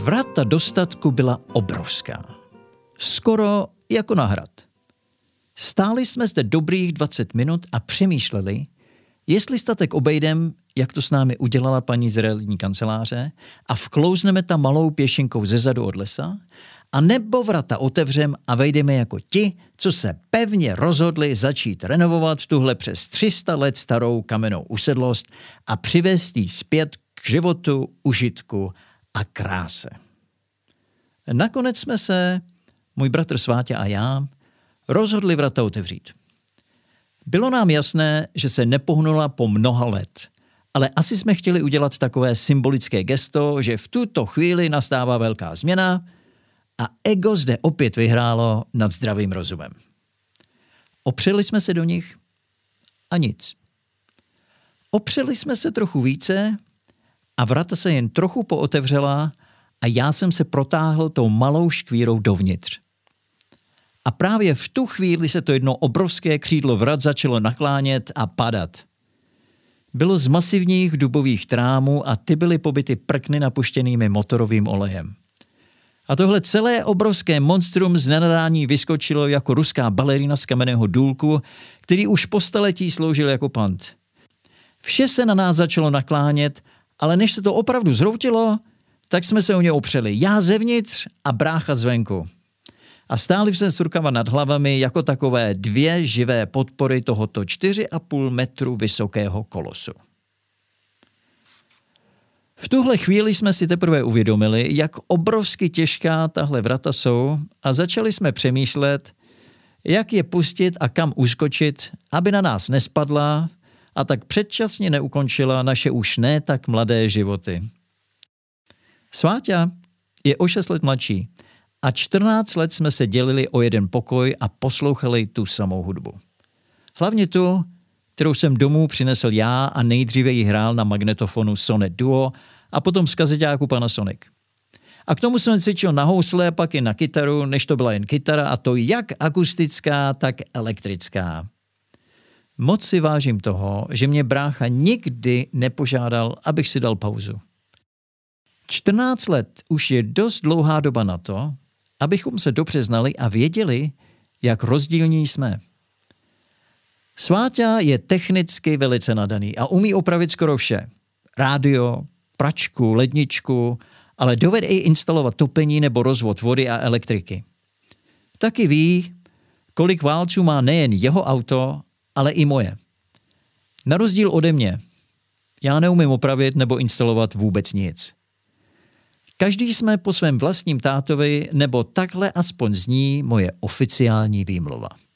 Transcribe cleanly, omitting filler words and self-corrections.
Vrata do statku byla obrovská. Skoro jako na hrad. Stáli jsme zde dobrých 20 minut a přemýšleli, jestli statek obejdem, jak to s námi udělala paní z realitní kanceláře, a vklouzneme tam malou pěšinkou zezadu od lesa, a nebo vrata otevřem a vejdeme jako ti, co se pevně rozhodli začít renovovat tuhle přes 300 let starou kamennou usedlost a přivést ji zpět k životu, užitku a kráse. Nakonec jsme se, můj bratr Sváťa a já, rozhodli vrata otevřít. Bylo nám jasné, že se nepohnula po mnoha let, ale asi jsme chtěli udělat takové symbolické gesto, že v tuto chvíli nastává velká změna a ego zde opět vyhrálo nad zdravým rozumem. Opřeli jsme se do nich a nic. Opřeli jsme se trochu více a vrata se jen trochu pootevřela a já jsem se protáhl tou malou škvírou dovnitř. A právě v tu chvíli se to jedno obrovské křídlo vrat začalo naklánět a padat. Bylo z masivních dubových trámů a ty byly pobyty prkny napuštěnými motorovým olejem. A tohle celé obrovské monstrum z nenadání vyskočilo jako ruská balerína z kamenného důlku, který už po staletí sloužil jako pant. Vše se na nás začalo naklánět, ale než se to opravdu zhroutilo, tak jsme se o ně opřeli. Já zevnitř a brácha zvenku. A stáli jsme s rukama nad hlavami jako takové dvě živé podpory tohoto 4,5 metru vysokého kolosu. V tuhle chvíli jsme si teprve uvědomili, jak obrovsky těžká tahle vrata jsou a začali jsme přemýšlet, jak je pustit a kam uskočit, aby na nás nespadla a tak předčasně neukončila naše už ne tak mladé životy. Sváťa je o 6 let mladší a 14 let jsme se dělili o jeden pokoj a poslouchali tu samou hudbu. Hlavně tu, kterou jsem domů přinesl já a nejdříve ji hrál na magnetofonu Sonet Duo a potom z kazeťáku Panasonic. A k tomu jsem cvičil na housle, pak i na kytaru, než to byla jen kytara, a to jak akustická, tak elektrická. Moc si vážím toho, že mě brácha nikdy nepožádal, abych si dal pauzu. 14 let už je dost dlouhá doba na to, abychom se dobře znali a věděli, jak rozdílní jsme. Sváťa je technicky velice nadaný a umí opravit skoro vše. Rádio, pračku, ledničku, ale dovede i instalovat topení nebo rozvod vody a elektriky. Taky ví, kolik válců má nejen jeho auto, ale i moje. Na rozdíl ode mě, já neumím opravit nebo instalovat vůbec nic. Každý jsme po svém vlastním tátovi, nebo takhle aspoň zní moje oficiální výmluva.